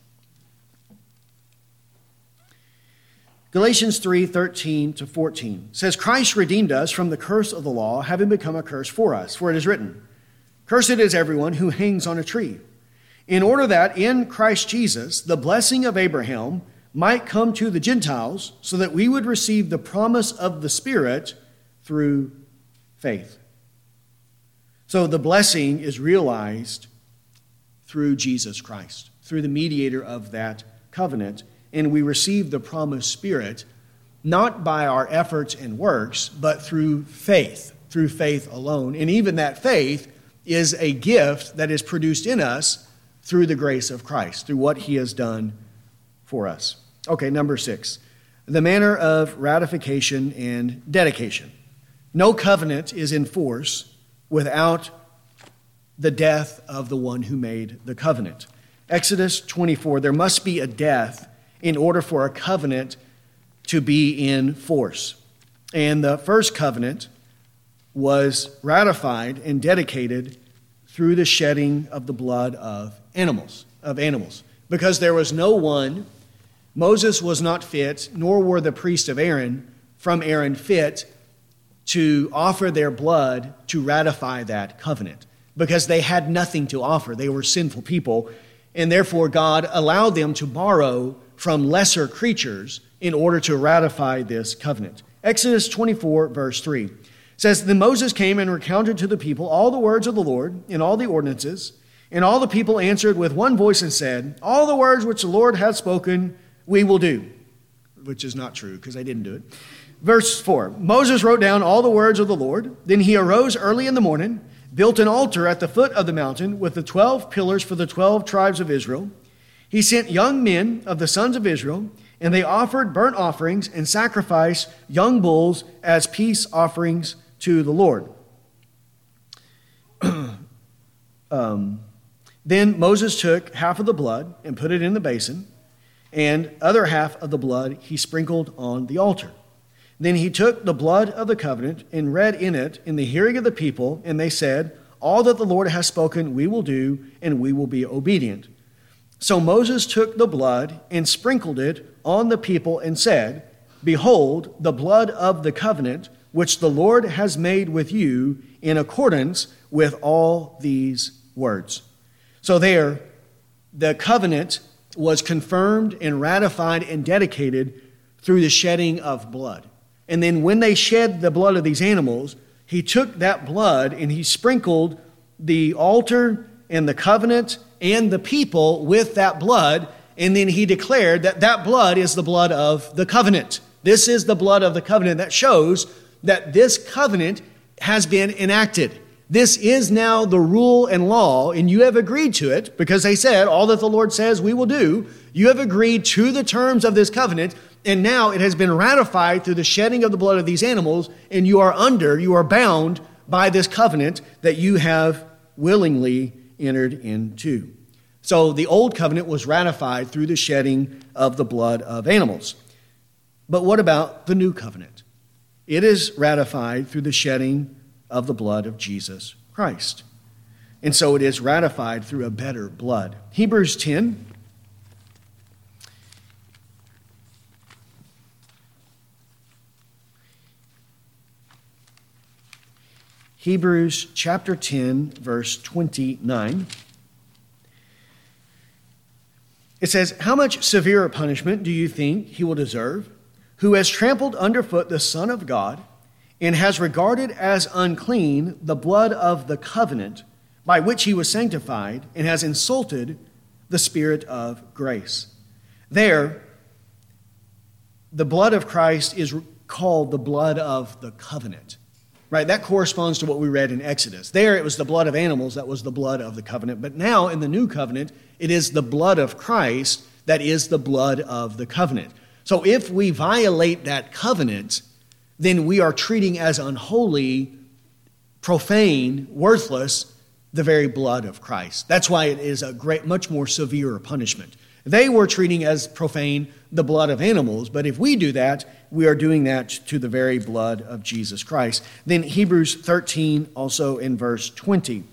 [SPEAKER 1] Galatians 3, 13 to 14 says, Christ redeemed us from the curse of the law, having become a curse for us. For it is written, Cursed is everyone who hangs on a tree, in order that in Christ Jesus the blessing of Abraham might come to the Gentiles, so that we would receive the promise of the Spirit through faith. So the blessing is realized through Jesus Christ, through the mediator of that covenant, and we receive the promised Spirit not by our efforts and works, but through faith alone. And even that faith is a gift that is produced in us through the grace of Christ, through what he has done for us. Okay, number 6, the manner of ratification and dedication. No covenant is in force without the death of the one who made the covenant. Exodus 24, there must be a death in order for a covenant to be in force. And the first covenant was ratified and dedicated through the shedding of the blood of animals, because there was no one, Moses was not fit, nor were the priests of Aaron fit to offer their blood to ratify that covenant, because they had nothing to offer. They were sinful people, and therefore God allowed them to borrow from lesser creatures in order to ratify this covenant. Exodus 24, verse 3 says, Then Moses came and recounted to the people all the words of the Lord and all the ordinances, and all the people answered with one voice and said, All the words which the Lord hath spoken we will do, which is not true because they didn't do it. Verse 4, Moses wrote down all the words of the Lord. Then he arose early in the morning, built an altar at the foot of the mountain with the 12 pillars for the 12 tribes of Israel. He sent young men of the sons of Israel, and they offered burnt offerings and sacrificed young bulls as peace offerings to the Lord. Then Moses took half of the blood and put it in the basin, and other half of the blood he sprinkled on the altar. Then he took the blood of the covenant and read in it in the hearing of the people, and they said, All that the Lord has spoken we will do, and we will be obedient. So Moses took the blood and sprinkled it on the people and said, Behold, the blood of the covenant which the Lord has made with you in accordance with all these words. So there, the covenant was confirmed and ratified and dedicated through the shedding of blood. And then when they shed the blood of these animals, he took that blood and he sprinkled the altar and the covenant and the people with that blood. And then he declared that that blood is the blood of the covenant. This is the blood of the covenant that shows that this covenant has been enacted. This is now the rule and law, and you have agreed to it because they said, all that the Lord says we will do. You have agreed to the terms of this covenant, and now it has been ratified through the shedding of the blood of these animals, and you are bound by this covenant that you have willingly entered into. So the old covenant was ratified through the shedding of the blood of animals. But what about the new covenant? It is ratified through the shedding of the blood of Jesus Christ. And so it is ratified through a better blood. Hebrews 10. Hebrews chapter 10, verse 29. It says, how much severer punishment do you think he will deserve, who has trampled underfoot the Son of God and has regarded as unclean the blood of the covenant by which he was sanctified and has insulted the Spirit of grace? There, the blood of Christ is called the blood of the covenant. Right? That corresponds to what we read in Exodus. There it was the blood of animals, that was the blood of the covenant. But now in the new covenant, it is the blood of Christ that is the blood of the covenant. So if we violate that covenant, then we are treating as unholy, profane, worthless, the very blood of Christ. That's why it is a much more severe punishment. They were treating as profane the blood of animals, but if we do that, we are doing that to the very blood of Jesus Christ. Then Hebrews 13, also in verse 20.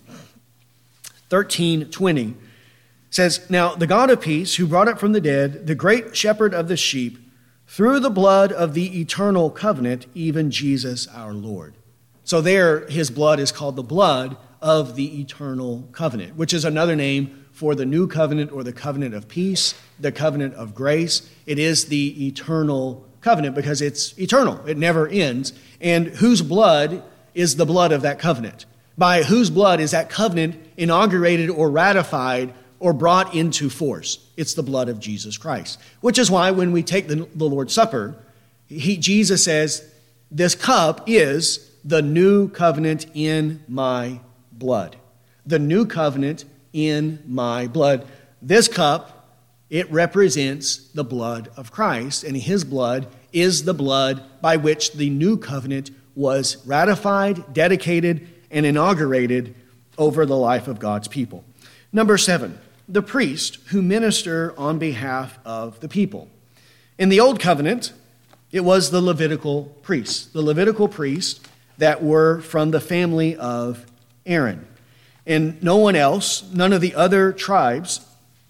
[SPEAKER 1] 13:20 says, now the God of peace, who brought up from the dead the great shepherd of the sheep, through the blood of the eternal covenant, even Jesus our Lord. So there, his blood is called the blood of the eternal covenant, which is another name for the new covenant or the covenant of peace, the covenant of grace. It is the eternal covenant because it's eternal. It never ends. And whose blood is the blood of that covenant? By whose blood is that covenant inaugurated or ratified or brought into force? It's the blood of Jesus Christ. Which is why when we take the Lord's Supper, Jesus says, this cup is the new covenant in my blood. The new covenant in my blood. This cup, it represents the blood of Christ, and his blood is the blood by which the new covenant was ratified, dedicated, and inaugurated over the life of God's people. Number 7, the priest who minister on behalf of the people. In the Old Covenant, it was the Levitical priests. The Levitical priests that were from the family of Aaron. And no one else, none of the other tribes,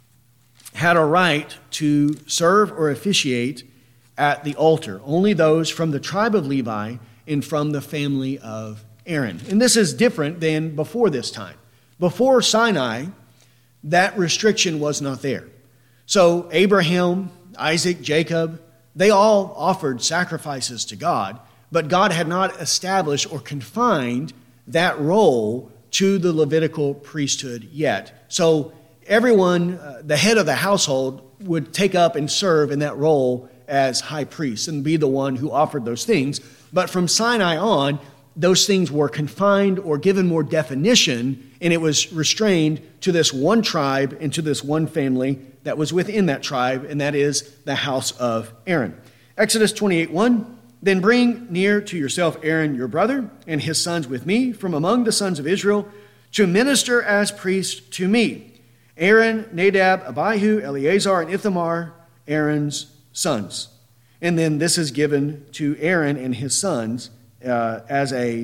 [SPEAKER 1] had a right to serve or officiate at the altar. Only those from the tribe of Levi and from the family of Aaron. And this is different than before this time. Before Sinai, that restriction was not there. So Abraham, Isaac, Jacob, they all offered sacrifices to God, but God had not established or confined that role to the Levitical priesthood yet. So everyone, the head of the household, would take up and serve in that role as high priest and be the one who offered those things. But from Sinai on, those things were confined or given more definition, and it was restrained to this one tribe and to this one family that was within that tribe, and that is the house of Aaron. Exodus 28:1, then bring near to yourself Aaron your brother and his sons with me from among the sons of Israel to minister as priests to me. Aaron, Nadab, Abihu, Eleazar, and Ithamar, Aaron's sons. And then this is given to Aaron and his sons as a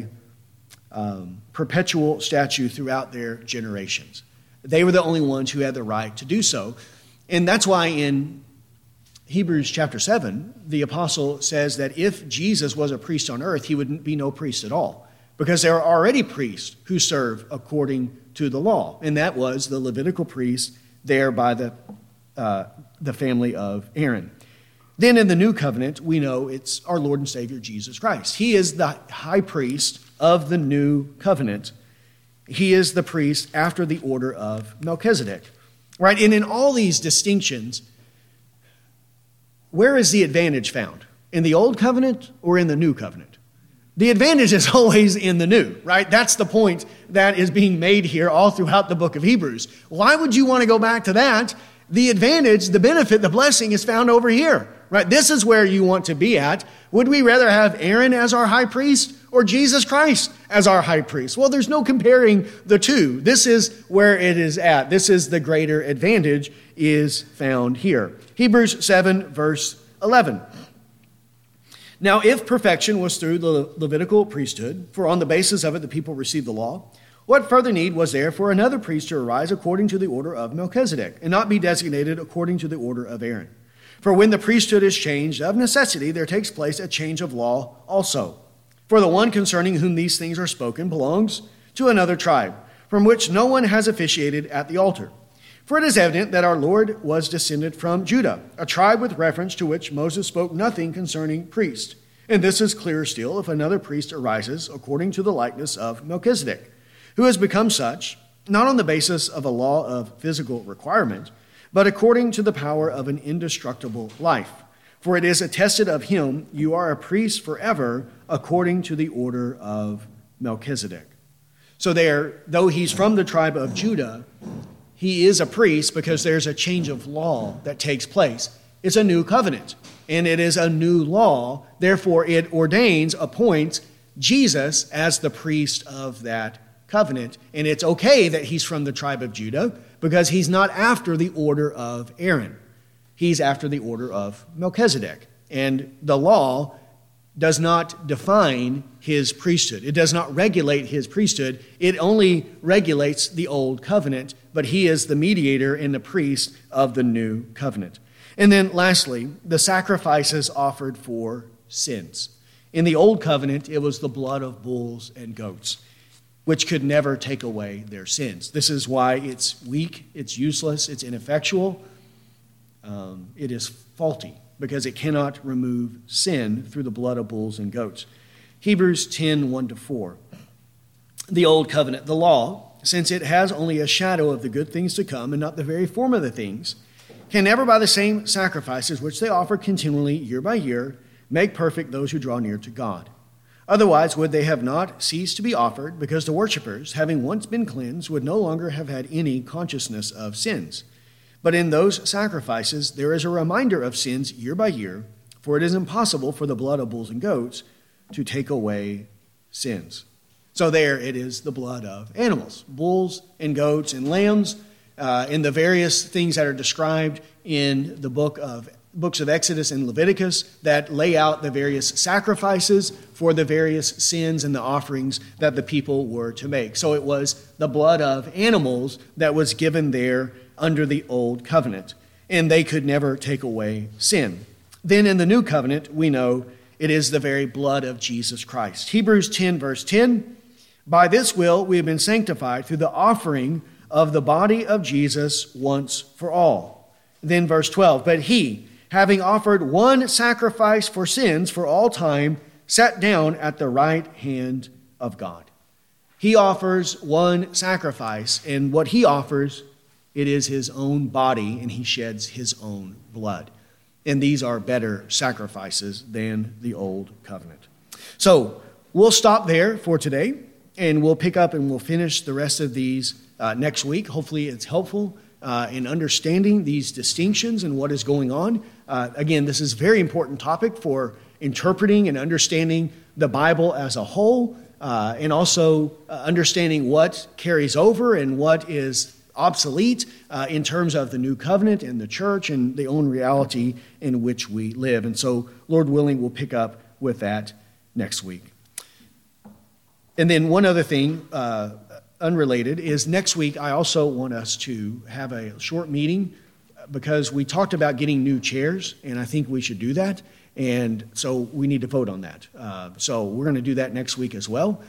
[SPEAKER 1] perpetual statute throughout their generations. They were the only ones who had the right to do so. And that's why in Hebrews chapter 7, the apostle says that if Jesus was a priest on earth, he would be no priest at all, because there are already priests who serve according to the law. And that was the Levitical priest there by the family of Aaron. Then in the new covenant, we know it's our Lord and Savior Jesus Christ. He is the high priest of the new covenant. He is the priest after the order of Melchizedek. Right? And in all these distinctions, where is the advantage found? In the old covenant or in the new covenant? The advantage is always in the new, right? That's the point that is being made here all throughout the book of Hebrews. Why would you want to go back to that? The advantage, the benefit, the blessing is found over here, right? This is where you want to be at. Would we rather have Aaron as our high priest or Jesus Christ as our high priest? Well, there's no comparing the two. This is where it is at. This is the greater advantage is found here. Hebrews 7, verse 11. Now, if perfection was through the Levitical priesthood, for on the basis of it the people received the law, what further need was there for another priest to arise according to the order of Melchizedek, and not be designated according to the order of Aaron? For when the priesthood is changed, of necessity there takes place a change of law also. For the one concerning whom these things are spoken belongs to another tribe, from which no one has officiated at the altar. For it is evident that our Lord was descended from Judah, a tribe with reference to which Moses spoke nothing concerning priests. And this is clearer still if another priest arises according to the likeness of Melchizedek, who has become such, not on the basis of a law of physical requirement, but according to the power of an indestructible life. For it is attested of him, you are a priest forever, according to the order of Melchizedek. So there, though he's from the tribe of Judah, he is a priest because there's a change of law that takes place. It's a new covenant, and it is a new law. Therefore, it appoints Jesus as the priest of that covenant. And it's okay that he's from the tribe of Judah because he's not after the order of Aaron. He's after the order of Melchizedek. And the law does not define his priesthood. It does not regulate his priesthood. It only regulates the old covenant, but he is the mediator and the priest of the new covenant. And then lastly, the sacrifices offered for sins. In the old covenant, it was the blood of bulls and goats, which could never take away their sins. This is why it's weak, it's useless, it's ineffectual, it is faulty, because it cannot remove sin through the blood of bulls and goats. Hebrews 10, 1-4. The old covenant, the law, since it has only a shadow of the good things to come and not the very form of the things, can never by the same sacrifices which they offer continually year by year make perfect those who draw near to God. Otherwise would they have not ceased to be offered, because the worshippers, having once been cleansed, would no longer have had any consciousness of sins. But in those sacrifices there is a reminder of sins year by year, for it is impossible for the blood of bulls and goats to take away sins. So there it is, the blood of animals, bulls and goats and lambs, and the various things that are described in the books of Exodus and Leviticus that lay out the various sacrifices for the various sins and the offerings that the people were to make. So it was the blood of animals that was given there under the old covenant, and they could never take away sin. Then in the new covenant, we know it is the very blood of Jesus Christ. Hebrews 10, verse 10, by this will we have been sanctified through the offering of the body of Jesus once for all. Then verse 12, but he, having offered one sacrifice for sins for all time, sat down at the right hand of God. He offers one sacrifice, and what he offers, it is his own body, and he sheds his own blood. And these are better sacrifices than the old covenant. So we'll stop there for today, and we'll pick up and we'll finish the rest of these next week. Hopefully it's helpful in understanding these distinctions and what is going on. Again, this is a very important topic for interpreting and understanding the Bible as a whole, and also understanding what carries over and what is obsolete in terms of the new covenant and the church and the own reality in which we live. And so, Lord willing, we'll pick up with that next week. And then one other thing, unrelated, is next week I also want us to have a short meeting because we talked about getting new chairs, and I think we should do that. And so we need to vote on that. So we're going to do that next week as well.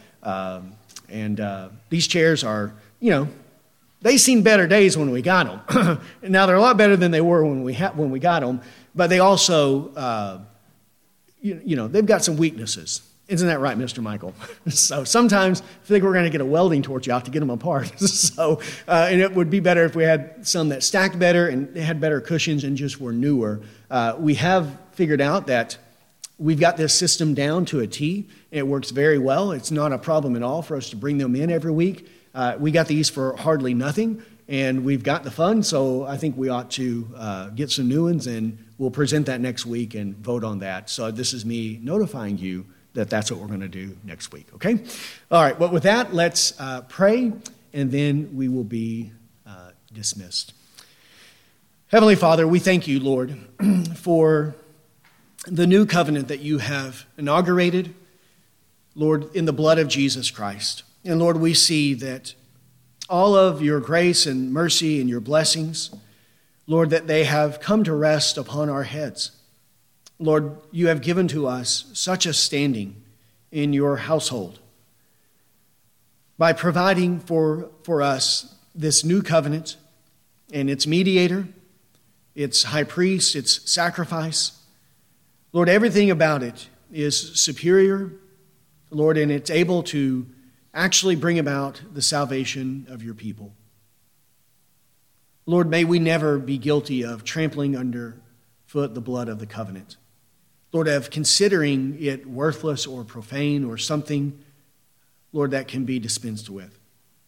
[SPEAKER 1] And these chairs are, they've seen better days when we got them. And now they're a lot better than they were when we got them. But they also, they've got some weaknesses. Isn't that right, Mr. Michael? So sometimes I think we're going to get a welding torch out to get them apart. And it would be better if we had some that stacked better and they had better cushions and just were newer. We have figured out that we've got this system down to a T. It works very well. It's not a problem at all for us to bring them in every week. We got these for hardly nothing, and we've got the funds, so I think we ought to get some new ones, and we'll present that next week and vote on that. So this is me notifying you that that's what we're going to do next week, okay? All right, well, with that, let's pray, and then we will be dismissed. Heavenly Father, we thank you, Lord, for the new covenant that you have inaugurated, Lord, in the blood of Jesus Christ. And Lord, we see that all of your grace and mercy and your blessings, Lord, that they have come to rest upon our heads. Lord, you have given to us such a standing in your household by providing for us this new covenant and its mediator, its high priest, its sacrifice. Lord, everything about it is superior, Lord, and it's able to actually bring about the salvation of your people. Lord, may we never be guilty of trampling underfoot the blood of the covenant. Lord, of considering it worthless or profane or something, Lord, that can be dispensed with.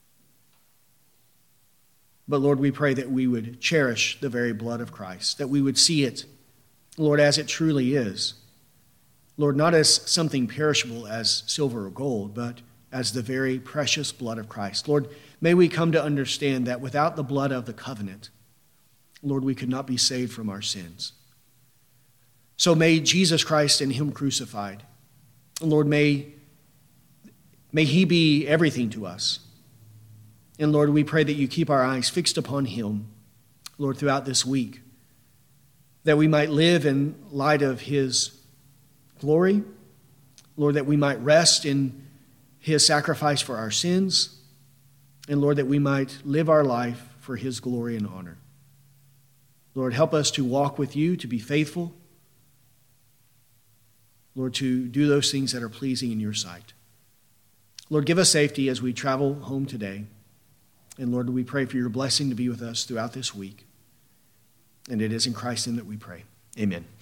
[SPEAKER 1] But Lord, we pray that we would cherish the very blood of Christ, that we would see it, Lord, as it truly is. Lord, not as something perishable as silver or gold, but as the very precious blood of Christ. Lord, may we come to understand that without the blood of the covenant, Lord, we could not be saved from our sins. So may Jesus Christ and him crucified, Lord, may he be everything to us. And Lord, we pray that you keep our eyes fixed upon him, Lord, throughout this week, that we might live in light of his glory, Lord, that we might rest in his sacrifice for our sins, and Lord, that we might live our life for his glory and honor. Lord, help us to walk with you, to be faithful, Lord, to do those things that are pleasing in your sight. Lord, give us safety as we travel home today. And Lord, we pray for your blessing to be with us throughout this week. And it is in Christ's name that we pray. Amen.